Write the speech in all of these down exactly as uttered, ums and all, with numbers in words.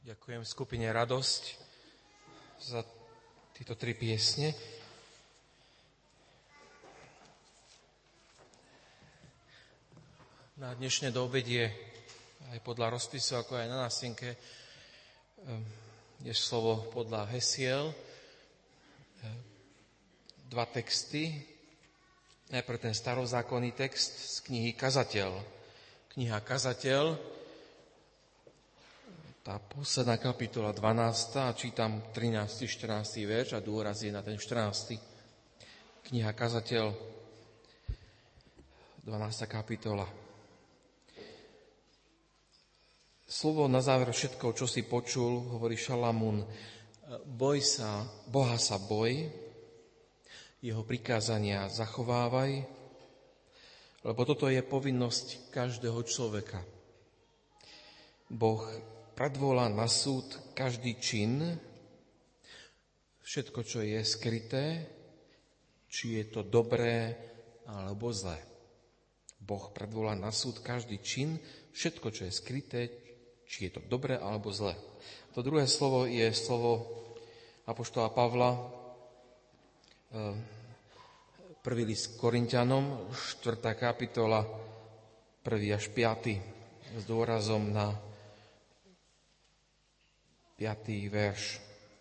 Ďakujem skupine Radosť za tieto tri piesne. Na dnešné doobedie aj podľa rozpisu, ako aj na nástenke, je slovo podľa hesiel. Dva texty. Najprv ten starozákonný text z knihy Kazateľ. Kniha Kazateľ, tá posledná kapitola dvanásta, čítam trinásty štrnásty verš a dôraz je na ten štrnásty. Kniha Kazateľ, dvanásta kapitola. Slovo na záver všetko, čo si počul, hovorí Šalamún, boj sa, Boha sa boj, jeho prikázania zachovávaj, lebo toto je povinnosť každého človeka. Boh predvolá na súd každý čin, všetko, čo je skryté, či je to dobré alebo zlé. Boh predvolá na súd každý čin, všetko, čo je skryté, či je to dobré alebo zlé. To druhé slovo je slovo apoštola Pavla, prvý list Korinťanom, štvrtá kapitola, prvý až piaty, s dôrazom na piatý verš.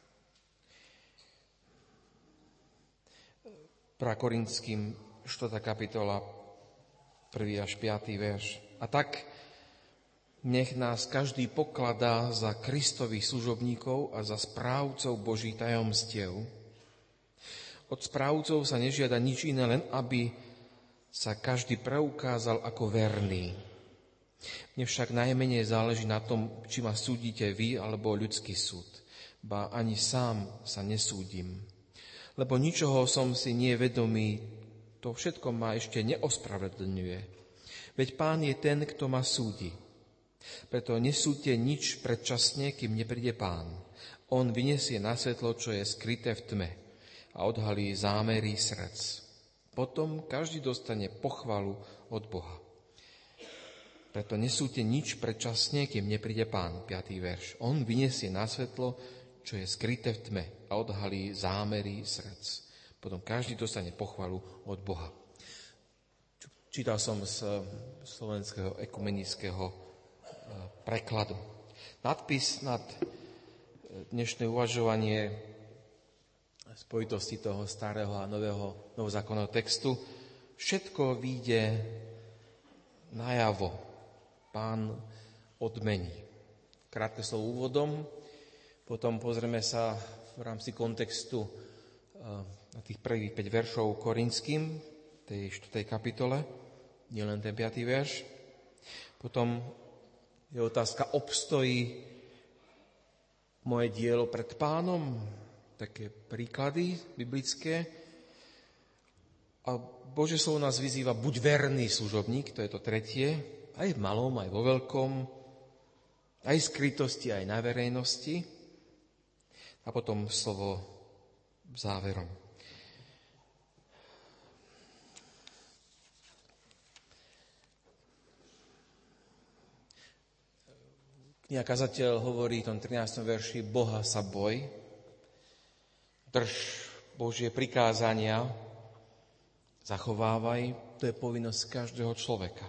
prvá Korinským, štvrtá kapitola, prvý až piaty verš. A tak nech nás každý pokladá za Kristových služobníkov a za správcov Božích tajomstiev. Od správcov sa nežiada nič iné, len aby sa každý preukázal ako verný. Mne však najmenej záleží na tom, či ma súdite vy alebo ľudský súd. Ba ani sám sa nesúdim. Lebo ničoho som si nie vedomý, to všetko ma ešte neospravedlňuje. Veď Pán je ten, kto ma súdi. Preto nesúďte nič predčasne, kým nepríde Pán. On vyniesie na svetlo, čo je skryté v tme a odhalí zámery srdc. Potom každý dostane pochvalu od Boha. Preto nesúďte nič predčasne, kým nepríde Pán. piaty verš. On vyniesie na svetlo, čo je skryté v tme a odhalí zámery srdc. Potom každý dostane pochvalu od Boha. Čítal som z slovenského ekumenického prekladu. Nadpis nad dnešné uvažovanie spojitosti toho starého a nového novozákonného textu. Všetko vyjde najavo. Pán odmení. Krátke slovo úvodom, potom pozrieme sa v rámci kontextu na tých prvých päť veršov Korinským, tej štvrtej kapitole, nielen ten piatý verš. Potom je otázka, obstojí moje dielo pred Pánom, také príklady biblické. A Božie slovo nás vyzýva, buď verný služobník, to je to tretie, aj v malom, aj vo veľkom, aj v skrytosti, aj na verejnosti. A potom slovo záverom. Kniha Kazateľ hovorí v tom trinástom verši, Boha sa boj, drž Božie prikázania, zachovávaj, to je povinnosť každého človeka.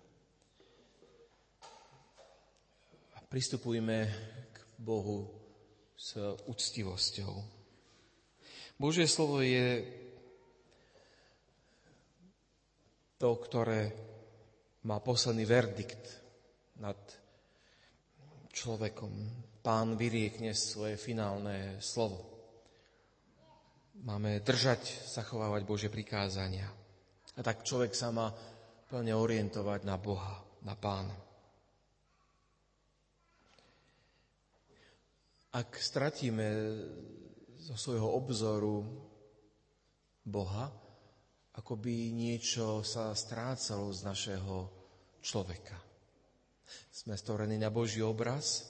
A pristupujme k Bohu s úctivosťou. Božie slovo je to, ktoré má posledný verdikt nad človekom. Pán vyriekne svoje finálne slovo. Máme držať, zachovávať Božie prikázania. A tak človek sa má plne orientovať na Boha, na Pána. Ak stratíme zo svojho obzoru Boha, ako by niečo sa strácalo z našeho človeka. Sme stvorení na Boží obraz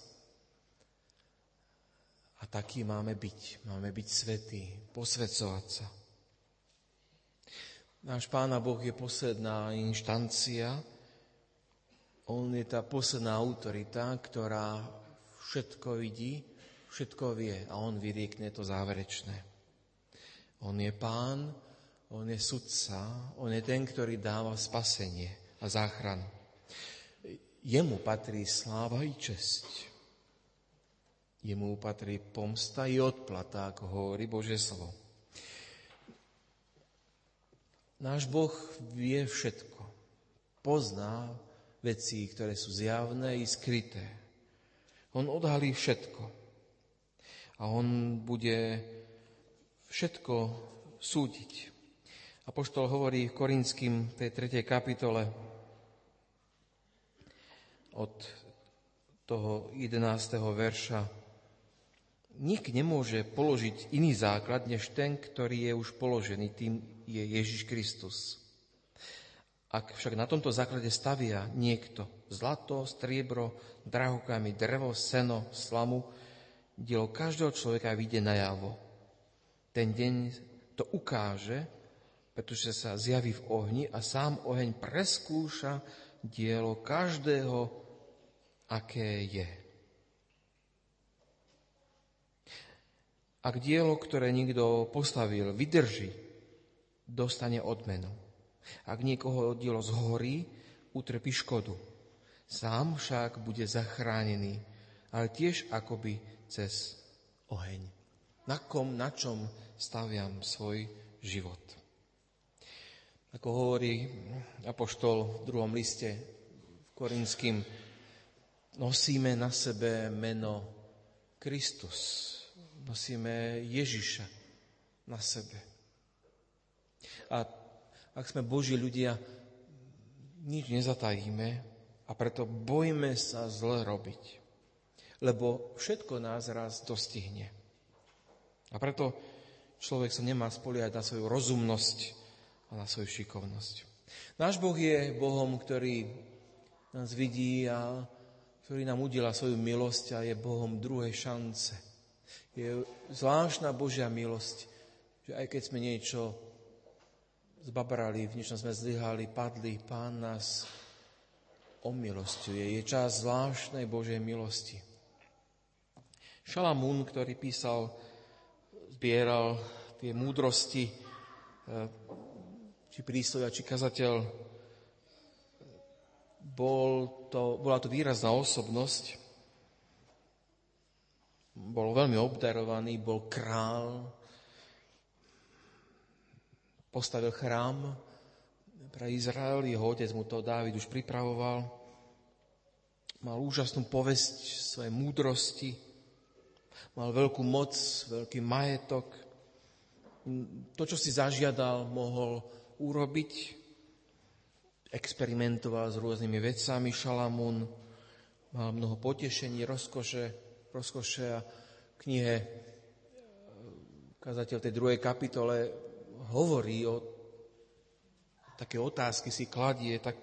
a taký máme byť. Máme byť svätí, posväcovať sa. Náš Pána Boh je posledná inštancia. On je tá posledná autorita, ktorá všetko vidí, všetko vie a on vyriekne to záverečné. On je Pán, on je sudca, on je ten, ktorý dáva spasenie a záchranu. Jemu patrí sláva i česť. Jemu patrí pomsta i odplata, ako hovorí Božie slovo. Náš Boh vie všetko. Pozná veci, ktoré sú zjavné i skryté. On odhalí všetko. A on bude všetko súdiť. Apoštol hovorí v Korinským, tej tretej kapitole, od toho jedenásteho verša. Nik nemôže položiť iný základ, než ten, ktorý je už položený, tým je Ježiš Kristus. Ak však na tomto základe stavia niekto zlato, striebro, drahokamy, drevo, seno, slamu, dielo každého človeka vyjde najavo. Ten deň to ukáže, pretože sa zjaví v ohni a sám oheň preskúša dielo každého, aké je. Ak dielo, ktoré niekto postavil, vydrží, dostane odmenu. Ak niekoho dielo zhorí, utrpí škodu. Sám však bude zachránený, ale tiež akoby cez oheň. Na kom, na čom staviam svoj život? Ako hovorí apoštol v druhom liste v Korinským, nosíme na sebe meno Kristus. Nosíme Ježiša na sebe. A ak sme Boží ľudia, nič nezatajíme a preto bojíme sa zle robiť. Lebo všetko nás raz dostihne. A preto človek sa nemá spoliehať na svoju rozumnosť a na svoju šikovnosť. Náš Boh je Bohom, ktorý nás vidí a ktorý nám udiela svoju milosť a je Bohom druhej šance. Je zvláštna Božia milosť, že aj keď sme niečo zbabrali, v niečom sme zlyhali, padli, Pán nás omilosťuje. Je čas zvláštnej Božej milosti. Šalamún, ktorý písal, zbieral tie múdrosti, či príslovia, či kazateľ, bol to, bola to výrazná osobnosť, bol veľmi obdarovaný, bol král, postavil chrám pre Izrael, jeho otec mu to Dávid už pripravoval, mal úžasnú povesť svojej múdrosti, mal veľkú moc, veľký majetok, to, čo si zažiadal, mohol urobiť, experimentoval s rôznymi vecami, Šalamún mal mnoho potešení, rozkoše, rozkoše a v knihe kazateľ tej druhej kapitole hovorí o také otázky si kladie, tak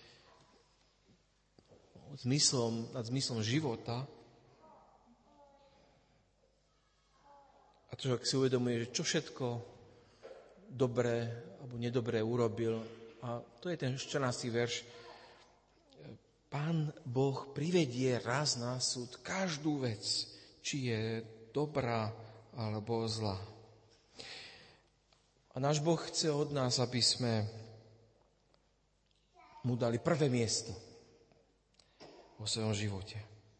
zmyslom, nad zmyslom života. A človek si uvedomuje, že čo všetko dobré alebo nedobré urobil. A to je ten štrnásty verš. Pán Boh privedie raz na súd každú vec, či je dobrá alebo zlá. A náš Boh chce od nás, aby sme mu dali prvé miesto vo svojom živote.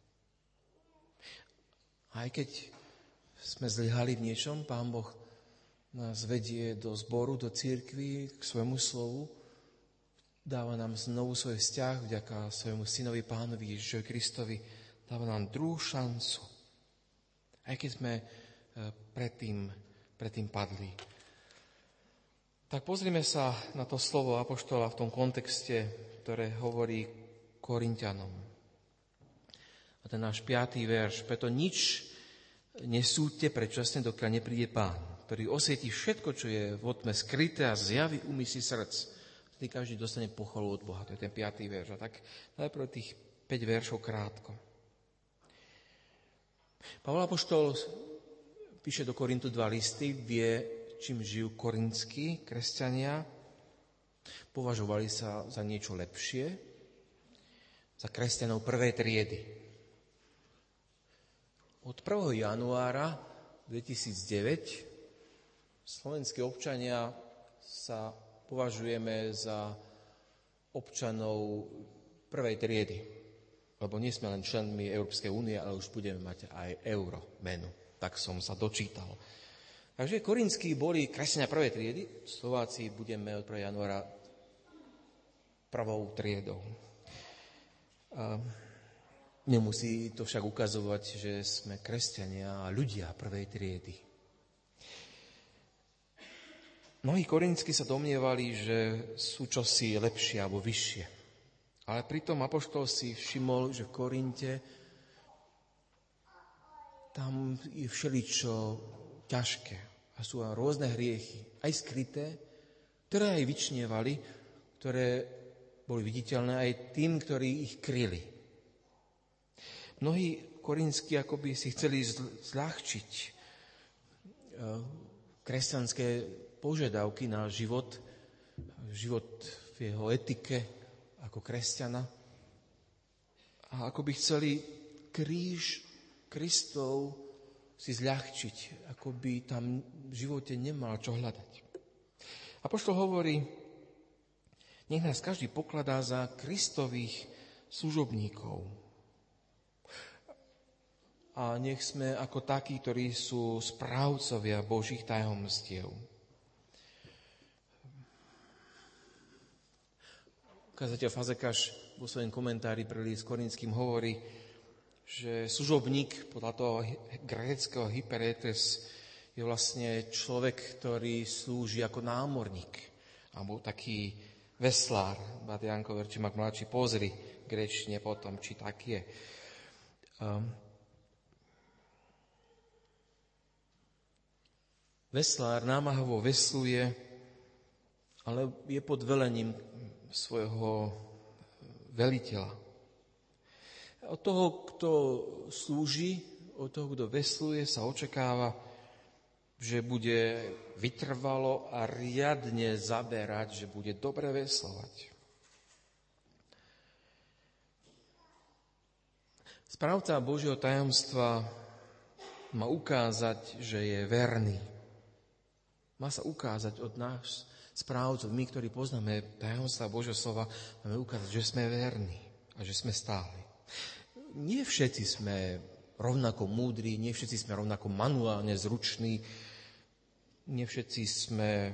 Aj keď sme zlyhali v niečom, Pán Boh nás vedie do zboru, do cirkvi, k svojmu slovu, dáva nám znovu svoj vzťah vďaka svojmu synovi Pánovi Ježišovi Kristovi, dáva nám druhú šancu. Aj keď sme predtým, predtým padli. Tak pozrime sa na to slovo apoštola v tom kontexte, ktoré hovorí Korinťanom. A ten náš piatý verš. Preto nič nesúďte predčasne, dokiaľ nepríde Pán, ktorý osvietí všetko, čo je v tme skryté a zjaví úmysly srdc. Vtedy každý dostane pochvalu od Boha. To je ten piatý verš. A tak najprv tých päť veršov krátko. Pavol apoštol píše do Korintu dva listy, vie, čím žijú korintskí kresťania. Považovali sa za niečo lepšie, za kresťanov prvej triedy. Od prvého januára dvetisícdeväť slovenskí občania sa považujeme za občanov prvej triedy, lebo nie sme len členmi Európskej únie, ale už budeme mať aj euro menu. Tak som sa dočítal. Takže Korinskí boli kresťania prvej triedy, Slováci budeme od prvého januára prvou triedou. A nemusí to však ukazovať, že sme kresťania a ľudia prvej triedy. Mnohí Korinskí sa domnievali, že sú čosi lepšie alebo vyššie. Ale pritom apoštol si všimol, že v Korinte tam je všeličo ťažké a sú rôzne hriechy, aj skryté, ktoré aj vyčnievali, ktoré boli viditeľné aj tým, ktorí ich kryli. Mnohí korinskí akoby si chceli zľahčiť kresťanské požiadavky na život, život v jeho etike ako kresťana a akoby chceli kríž Kristov si zľahčiť, ako by tam v živote nemal čo hľadať. Apoštol hovorí, nech nás každý pokladá za Kristových služobníkov. A nech sme ako takí, ktorí sú správcovia Božích tajomstiev. Kazateľ Fazekáš vo svojom komentári pre list Korinským hovorí, že služobník podľa toho gréckeho hyperetes je vlastne človek, ktorý slúži ako námorník, alebo taký veslár. Brat Janko Verčimak mladší, pozri gréčne potom, či tak je. Um, veslár námahovo vesluje, ale je pod velením svojho veliteľa. Od toho, kto slúži, od toho, kto vesluje, sa očakáva, že bude vytrvalo a riadne zaberať, že bude dobre veslovať. Správca Božieho tajomstva má ukázať, že je verný. Má sa ukázať od nás, správcov, my, ktorí poznáme tajomstva Božieho slova, máme ukázať, že sme verní a že sme stáli. Nie všetci sme rovnako múdri, nie všetci sme rovnako manuálne zruční, nie všetci sme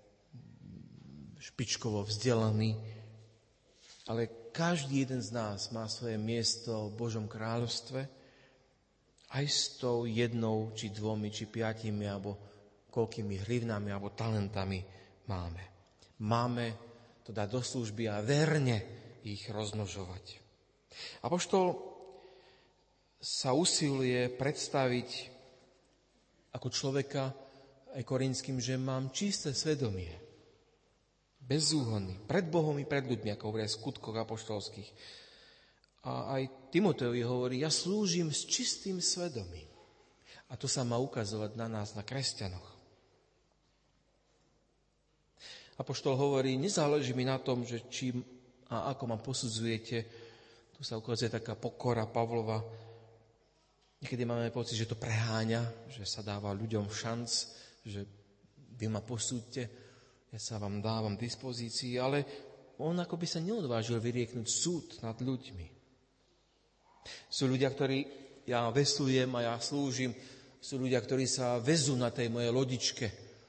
špičkovo vzdelaní, ale každý jeden z nás má svoje miesto v Božom kráľovstve, aj s tou jednou, či dvomi, či piatimi, alebo koľkými hrivnami, alebo talentami máme. Máme to dať do služby a verne ich rozmnožovať. Apoštol sa usiluje predstaviť ako človeka aj Korinským, že mám čisté svedomie, bezúhonný, pred Bohom i pred ľuďmi, ako hovoria v skutkoch apoštolských. A aj Timotejovi hovorí, ja slúžim s čistým svedomím. A to sa má ukazovať na nás, na kresťanoch. Apoštol hovorí, nezáleží mi na tom, že či a ako ma posudzujete. Tu sa ukazuje taká pokora Pavlova. Niekedy máme pocit, že to preháňa, že sa dáva ľuďom šanc, že vy ma posúďte, ja sa vám dávam dispozícii, ale on ako by sa neodvážil vyrieknúť súd nad ľuďmi. Sú ľudia, ktorí, ja veslujem a ja slúžim, sú ľudia, ktorí sa vezú na tej mojej lodičke.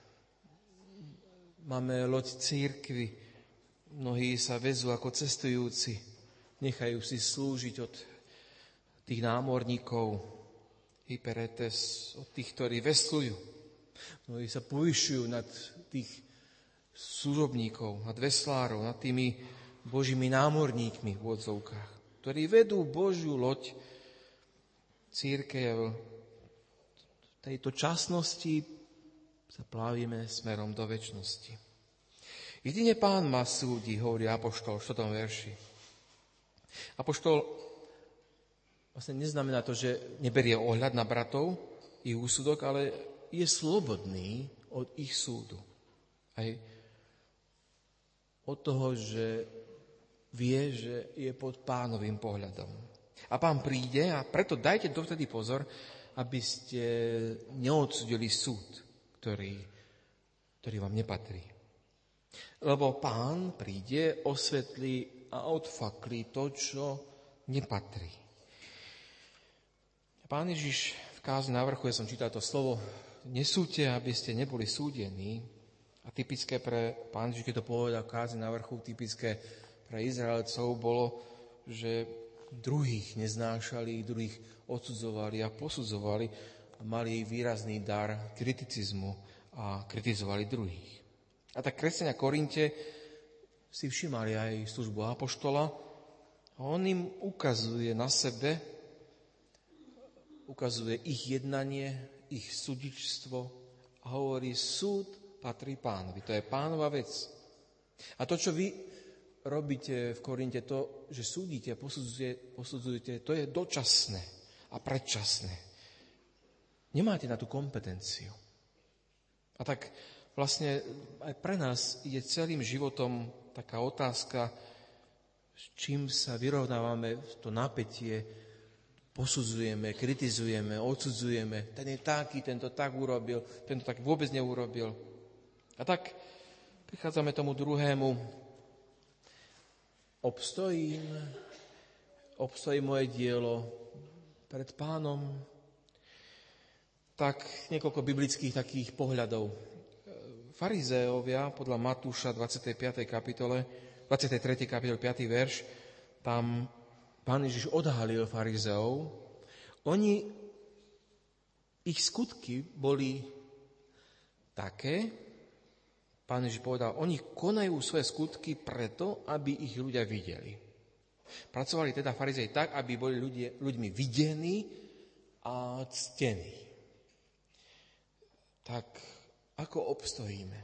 Máme loď cirkvi, mnohí sa vezú ako cestujúci, nechajú si slúžiť od tých námorníkov, hyperetes, od tých, ktorí veslujú. Mnohí sa povyšujú nad tých služobníkov, nad veslárov, nad tými Božími námorníkmi v odzovkách, ktorí vedú Božiu loď, cirkev. V tejto časnosti sa plávime smerom do večnosti. Jedine Pán ma súdi, hovorí apoštol v štvrtom verši. Apoštol vlastne neznamená to, že neberie ohľad na bratov, ich úsudok, ale je slobodný od ich súdu. Aj od toho, že vie, že je pod Pánovým pohľadom. A Pán príde a preto dajte dovtedy pozor, aby ste neodsudili súd, ktorý, ktorý vám nepatrí. Lebo Pán príde, osvetlí a odfaklí to, čo nepatrí. Pán Ježiš v kázni na vrchu, ja som čítal to slovo, nesúďte, aby ste neboli súdení. A typické pre Pán Ježiš, keď to povedal v kázni na vrchu, typické pre Izraelcov bolo, že druhých neznášali, druhých odsudzovali a posudzovali a mali výrazný dar kriticizmu a kritizovali druhých. A tak kresťania Korinte si všimali aj službu apoštola a on im ukazuje na sebe, ukazuje ich jednanie, ich súdičstvo a hovorí, súd patrí Pánovi. To je Pánova vec. A to, čo vy robíte v Korinte, to, že súdite a posudzujete, posudzujete, to je dočasné a predčasné. Nemáte na tú kompetenciu. A tak vlastne aj pre nás je celým životom taká otázka, s čím sa vyrovnávame to napätie, posudzujeme, kritizujeme, odsudzujeme. Ten je taký, tento tak urobil, tento tak vôbec neurobil. A tak prichádzame tomu druhému. Obstojím, obstojí moje dielo pred Pánom. Tak niekoľko biblických takých pohľadov. Farizéovia podľa Matúša dvadsiatej piatej kapitole, dvadsiatej tretej kapitole piaty verš, tam Pán Ježiš odhalil farizeov. Oni, ich skutky boli také, Pán Ježiš povedal, oni konajú svoje skutky preto, aby ich ľudia videli. Pracovali teda farizei tak, aby boli ľudia, ľuďmi videní a ctení. Tak ako obstojíme?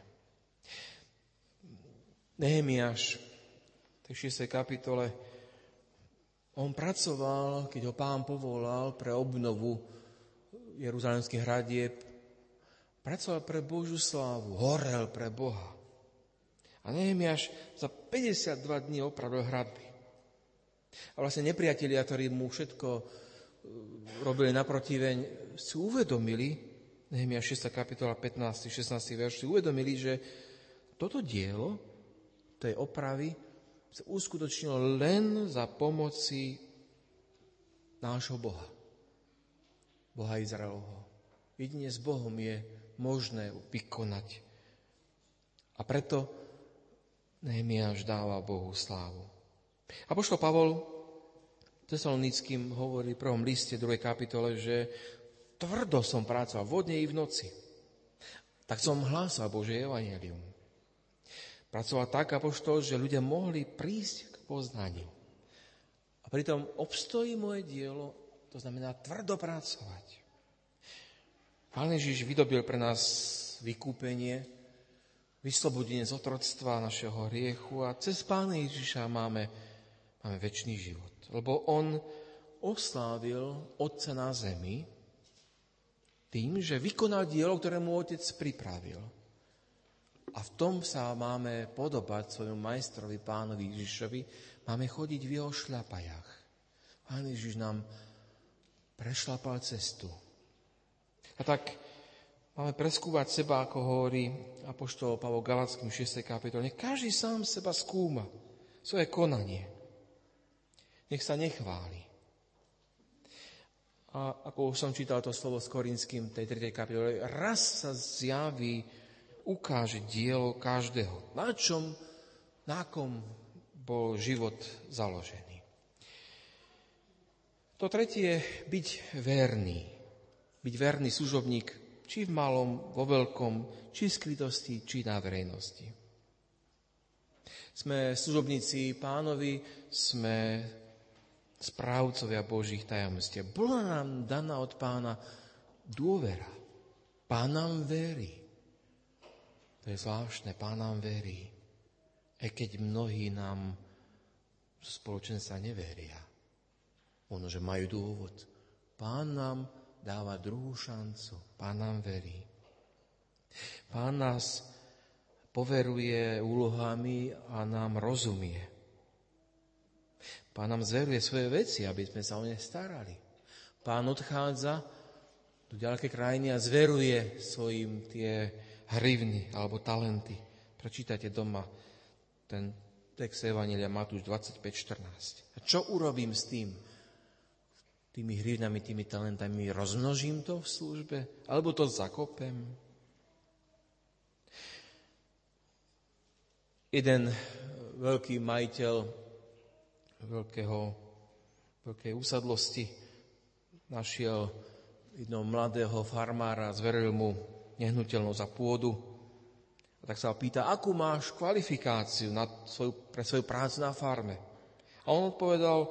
Nehemiáš v tej šiestej kapitole, on pracoval, keď ho Pán povolal pre obnovu jeruzalemských hradieb, pracoval pre Božiu slávu, horel pre Boha. A Nehemiáš za päťdesiatdva dní opravil hradby. A vlastne nepriatelia, ktorí mu všetko robili naprotiveň, si uvedomili, Nehemiáš šiesta kapitola pätnásty šestnásty verš, si uvedomili, že toto dielo tej opravy sa uskutočnilo len za pomoci nášho Boha. Boha Izraelovho. Jedine s Bohom je možné vykonať. A preto Nehemiáš dáva Bohu slávu. Apoštol Pavol Tesalonickým hovorí v prvom liste, druhej kapitole, že tvrdo som pracoval vo dne i v noci. Tak som hlásal Božie evanjelium. Pracoval tak apoštol, že ľudia mohli prísť k poznaniu. A pritom obstojí moje dielo, to znamená tvrdo pracovať. Pán Ježiš vydobil pre nás vykúpenie, vyslobodenie z otroctva našeho hriechu a cez Pána Ježiša máme, máme večný život. Lebo on oslávil Otca na zemi tým, že vykonal dielo, ktoré mu Otec pripravil. A v tom sa máme podobať svojmu majstrovi, Pánovi Ježišovi. Máme chodiť v jeho šľapajách. Pán Ježiš nám prešlapal cestu. A tak máme preskúvať seba, ako hovorí apoštol Pavol Galackým v šiestej kapitole. Nech každý sám seba skúma, svoje konanie. Nech sa nechváli. A ako už som čítal to slovo s Korinským, tej tretej kapitole, raz sa zjaví, ukáže dielo každého. Na čom, na kom bol život založený. To tretie je byť verný. Byť verný služobník, či v malom, vo veľkom, či v skrytosti, či na verejnosti. Sme služobníci Pánovi, sme správcovia Božích tajomstiev. Bola nám daná od Pána dôvera. Pán nám verí. To je zvláštne, Pán nám verí. Aj keď mnohí nám zo spoločenstva neveria. Ono, že majú dôvod. Pán nám dáva druhú šancu. Pán nám verí. Pán nás poveruje úlohami a nám rozumie. Pán nám zveruje svoje veci, aby sme sa o ne starali. Pán odchádza do ďalekej krajiny a zveruje svojim tie hrivny alebo talenty. Prečítajte doma ten text Evanjelia Matúš dvadsaťpäť štrnásť. A čo urobím s tým? Tými hrivnami, tými talentami rozmnožím to v službe? Alebo to zakopem? Jeden veľký majiteľ veľkého, veľkej usadlosti našiel jednoho mladého farmára, zveril mu nehnuteľnosť za pôdu. A tak sa ho pýta, akú máš kvalifikáciu na svoju, pre svoju prácu na farme? A on odpovedal,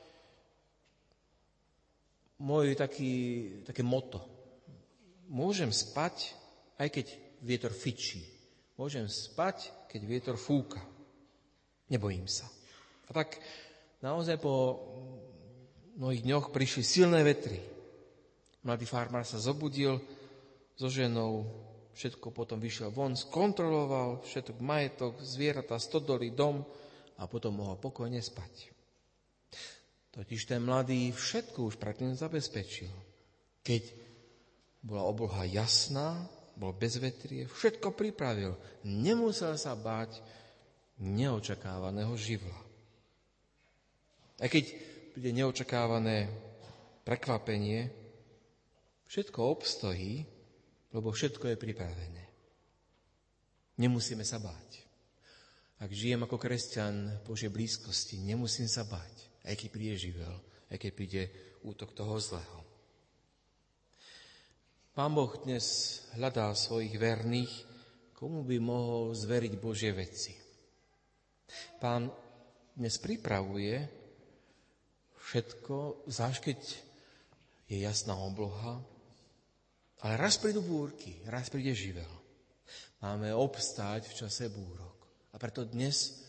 môj taký, také moto. Môžem spať, aj keď vietor fičí. Môžem spať, keď vietor fúka. Nebojím sa. A tak naozaj po mnohých dňoch prišli silné vetry. Mladý farmár sa zobudil so ženou, všetko potom vyšiel von, skontroloval všetok majetok, zvieratá, stodoly, dom a potom mohol pokojne spať. Totiž ten mladý všetko už predtým zabezpečil. Keď bola obloha jasná, bol bezvetrie, všetko pripravil. Nemusel sa báť neočakávaného živla. Aj keď bude neočakávané prekvapenie, všetko obstojí, lebo všetko je pripravené. Nemusíme sa báť. Ak žijem ako kresťan v Božej blízkosti, nemusím sa báť, aj keď príde živel, aj keď príde útok toho zlého. Pán Boh dnes hľadá svojich verných, komu by mohol zveriť Božie veci. Pán dnes pripravuje všetko, zvlášť keď je jasná obloha, ale raz prídu búrky, raz príde živel. Máme obstáť v čase búrok. A preto dnes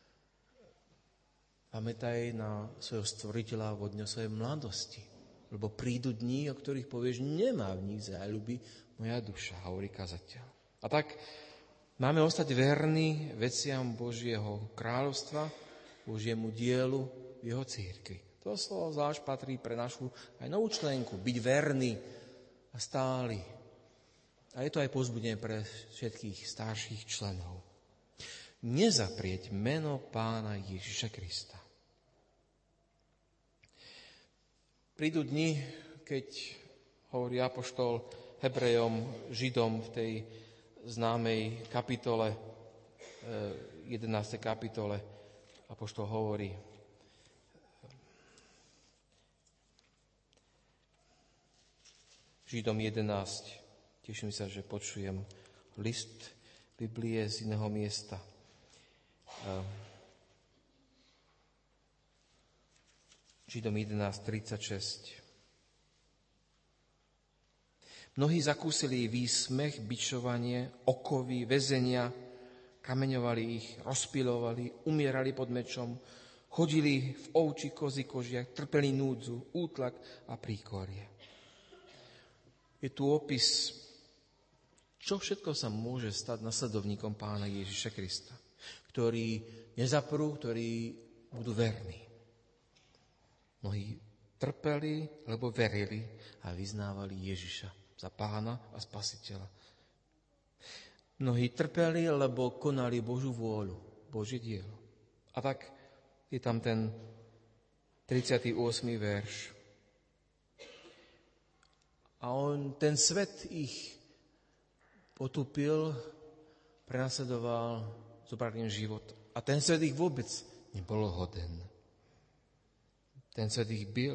pamätaj na svojho stvoriteľa vo dňu svojej mladosti. Lebo prídu dní, o ktorých povieš, nemá v nich záľuby moja duša, hovorí kazateľ. A tak máme ostať verní veciam Božieho kráľovstva, Božiemu dielu v jeho cirkvi. To slovo zvlášť patrí pre našu aj novú členku, byť verný a stály. A je to aj povzbudenie pre všetkých starších členov. Nezaprieť meno Pána Ježiša Krista. Prídu dni, keď hovorí apoštol Hebrejom, Židom v tej známej kapitole, jedenástej kapitole, apoštol hovorí, Židom jedenásť, teším sa, že počujem list Biblie z iného miesta. Židom jedenásť tridsaťšesť. Mnohí zakúsili výsmech, bičovanie, okovy, väzenia, kameňovali ich, rozpilovali, umierali pod mečom, chodili v ovči, kozy, kožiach, trpeli núdzu, útlak a príkorie. Je tu opis, čo všetko sa môže stať nasledovníkom Pána Ježiša Krista, ktorí nezaprú, ktorí budú verní. Mnohí trpeli, lebo verili a vyznávali Ježiša za Pána a Spasiteľa. Mnohí trpeli, lebo konali Božú vôľu, Božie dielo. A tak je tam ten tridsiaty ôsmy verš. A on, ten svet ich potupil, prenasledoval, zobral im život. A ten svet ich vôbec nebol hoden. Ten svet ich bil.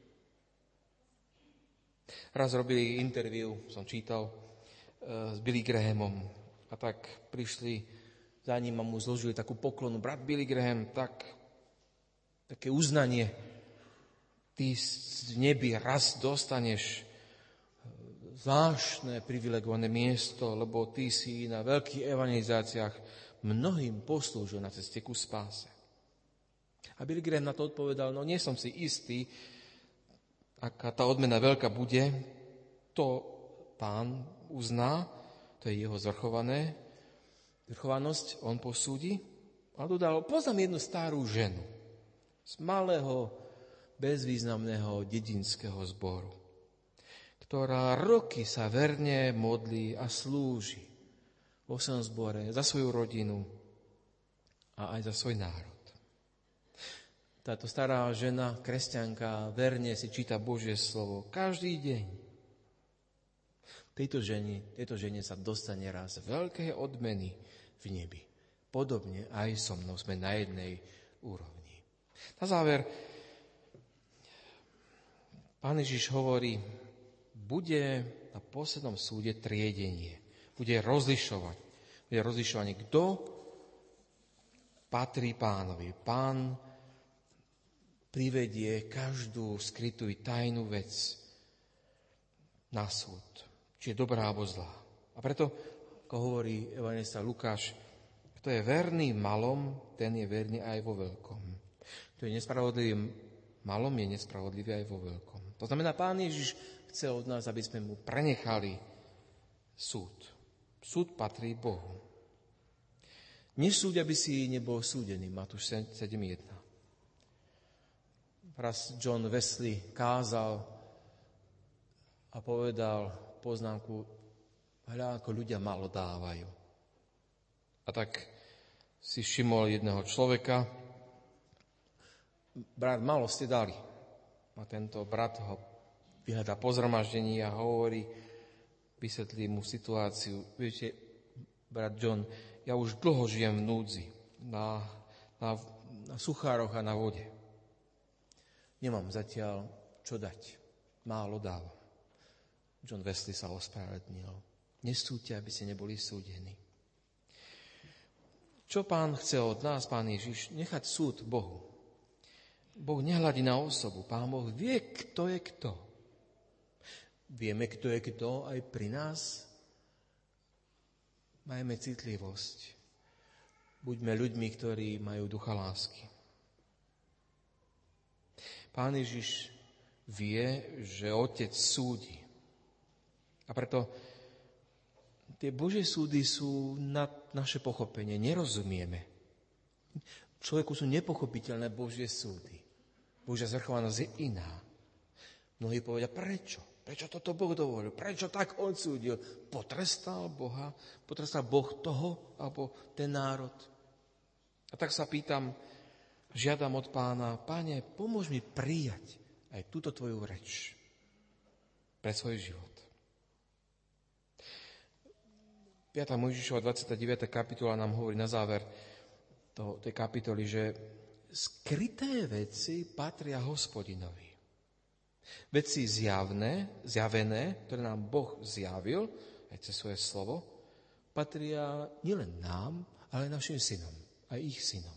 Raz robili interview, som čítal, s Billy Grahamom. A tak prišli za ním a mu zložili takú poklonu. Brat Billy Graham, tak, také uznanie. Ty z nebi raz dostaneš zvláštne privilegované miesto, lebo ty si na veľkých evangelizáciách mnohým poslúžil na ceste ku spáse. A Billy Graham na to odpovedal, no nie som si istý, aká tá odmena veľká bude, to Pán uzná, to je jeho zvrchované, zvrchovanosť, on posúdi. A dodal, poznám jednu starú ženu z malého, bezvýznamného dedinského zboru, ktorá roky sa verne modlí a slúži vo svojom zbore za svoju rodinu a aj za svoj národ. Táto stará žena, kresťanka, verne si číta Božie slovo každý deň. Tejto žene, tejto žene sa dostane raz veľké odmeny v nebi. Podobne aj so mnou sme na jednej úrovni. Na záver, Pán Ježiš hovorí, bude na poslednom súde triedenie. Bude rozlišovať. Bude rozlišovanie, kto patrí Pánovi. Pán privedie každú skrytú i tajnú vec na súd. Či je dobrá alebo zlá. A preto, ako hovorí evanjelista Lukáš, kto je verný v malom, ten je verný aj vo veľkom. Kto je nespravodlivý v malom, je nespravodlivý aj vo veľkom. To znamená, Pán Ježiš chce od nás, aby sme mu prenechali súd. Súd patrí Bohu. Nesúď, aby si nebol súdený. Matúš sedem jedna. Raz John Wesley kázal a povedal poznámku, hľa, ako ľudia málo dávajú. A tak si všimol jedného človeka, brat, málo ste dali. A tento brat ho vyhľadá po zhromaždení a hovorí, vysvetlí mu situáciu. Viete, brat John, ja už dlho žijem v núdzi, na, na, na suchároch a na vode. Nemám zatiaľ čo dať. Málo dávam. John Wesley sa ospravedlnil. Nesúďte, aby ste neboli súdení. Čo Pán chce od nás, Pán Ježiš? Nechať súd Bohu. Boh nehľadí na osobu. Pán Boh vie, kto je kto. Vieme, kto je kto aj pri nás. Majme citlivosť. Buďme ľuďmi, ktorí majú ducha lásky. Pán Ježiš vie, že Otec súdi. A preto tie Božie súdy sú nad naše pochopenie. Nerozumieme. Človeku sú nepochopiteľné Božie súdy. Božia zvrchovanosť je iná. Mnohí povedia, prečo? Prečo toto Boh dovolil? Prečo tak odsúdil? Potrestal Boha? Potrestal Boh toho alebo ten národ? A tak sa pýtam, žiadam od Pána, Páne, pomôž mi prijať aj túto tvoju reč pre svoj život. piata Mojžišova dvadsiata deviata kapitola nám hovorí na záver to, tej kapitoly, že skryté veci patria Hospodinovi. Veci zjavné, zjavené, ktoré nám Boh zjavil, aj cez svoje slovo, patria nielen nám, ale našim synom, aj ich synom.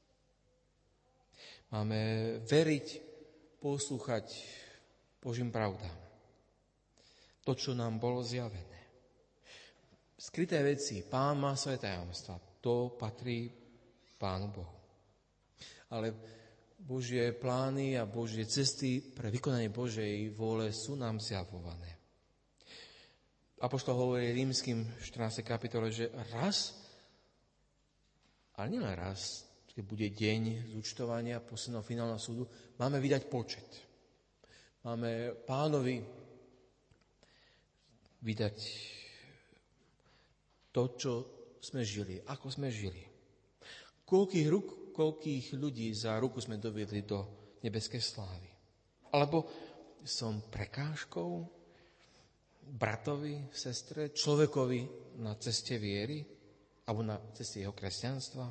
Máme veriť, poslúchať Božím pravdám. To, čo nám bolo zjavené. Skryté veci, Pán má svoje tajomstvá, to patrí Pánu Bohu. Ale Božie plány a Božie cesty pre vykonanie Božej vôle sú nám zjavované. Apoštol hovorí Rímskym štrnástej kapitole, že raz, ale nielen raz, keď bude deň zúčtovania posledného finálneho súdu, máme vydať počet. Máme Pánovi vydať to, čo sme žili, ako sme žili. Koľkých rúk koľkých ľudí za ruku sme doviedli do nebeskej slávy. Alebo som prekážkou bratovi, sestre, človekovi na ceste viery, alebo na ceste jeho kresťanstva.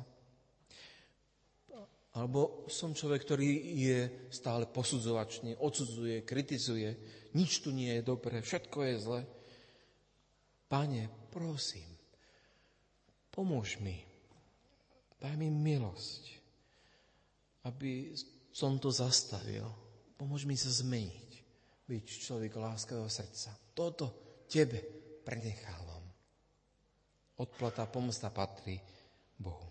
Alebo som človek, ktorý je stále posudzovačný, odsudzuje, kritizuje, nič tu nie je dobré, všetko je zle. Pane, prosím, pomôž mi. Daj mi milosť, aby som to zastavil. Pomôž mi sa zmeniť, byť človek láskavého srdca. Toto tebe prenechávam. Odplata, pomsta patrí Bohu.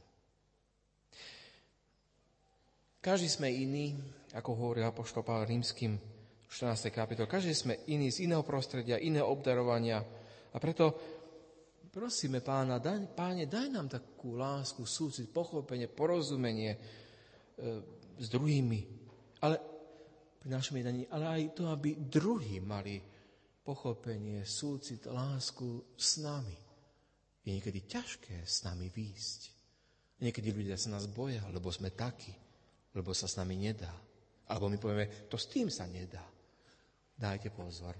Každý sme iný, ako hovorí apoštol Pavol Rímskym v štrnástej kapitole. Každý sme iný z iného prostredia, iného obdarovania. A preto prosíme Pána, daj, Páne, daj nám takú lásku, súcit, pochopenie, porozumenie e, s druhými, ale pri našom jednaní, ale aj to, aby druhí mali pochopenie, súcit, lásku s nami. Je niekedy ťažké s nami výjsť. Niekedy ľudia sa nás boja, lebo sme takí, lebo sa s nami nedá. Alebo my povieme, to s tým sa nedá. Dajte pozor.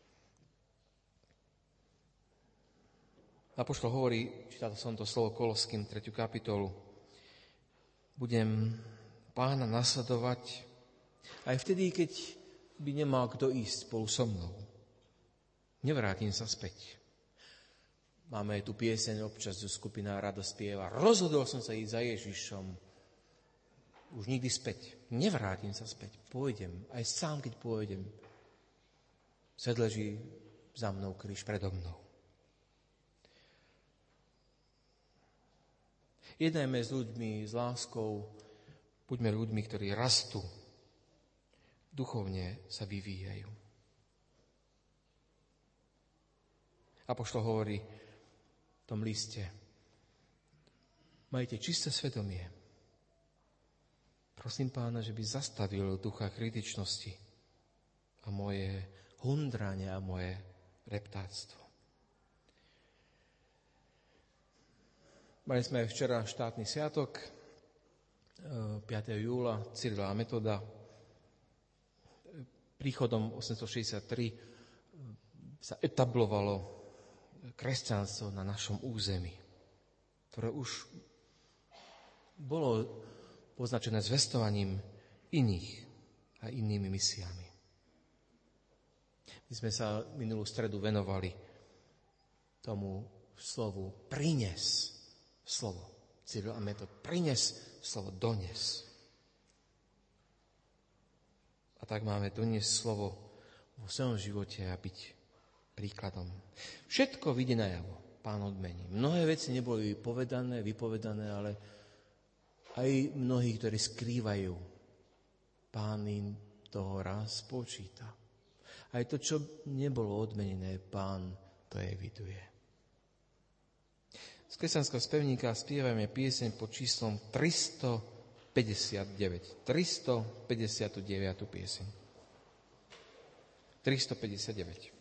Apoštol hovorí, čítal som to slovo Koloským, tretiu kapitolu, budem Pána nasledovať aj vtedy, keď by nemal kto ísť spolu so mnou. Nevrátim sa späť. Máme aj tu pieseň, občas zo skupina Rado spieva. Rozhodol som sa ísť za Ježišom. Už nikdy späť. Nevrátim sa späť. Pôjdem. Aj sám, keď pôjdem. Svet leží za mnou, kríž predo mnou. Jednajme s ľuďmi, s láskou. Buďme ľuďmi, ktorí rastú. Duchovne sa vyvíjajú. Apoštol hovorí v tom liste, majte čisté svedomie. Prosím Pána, že by zastavil ducha kritičnosti a moje hundranie a moje reptáctvo. Mali sme aj včera štátny sviatok, piateho júla, Cyrila a Metoda. Príchodom osemstošesťdesiattri sa etablovalo kresťanstvo na našom území, ktoré už bolo poznačené zvestovaním iných a inými misiami. My sme sa minulú stredu venovali tomu slovu prines slovo. Cyril a Metod, prines slovo dones. A tak máme doniesť slovo vo svojom živote a byť príkladom. Všetko vidí najavo, Pán odmení. Mnohé veci neboli povedané, vypovedané, ale aj mnohí, ktorí skrývajú, Pán im toho raz počíta. Aj to, čo nebolo odmenené, Pán to eviduje. Z kresťanského spevníka spievame pieseň pod číslom tristopäťdesiatdeväť. tristopäťdesiatdeväť pieseň. tristopäťdesiatdeväť.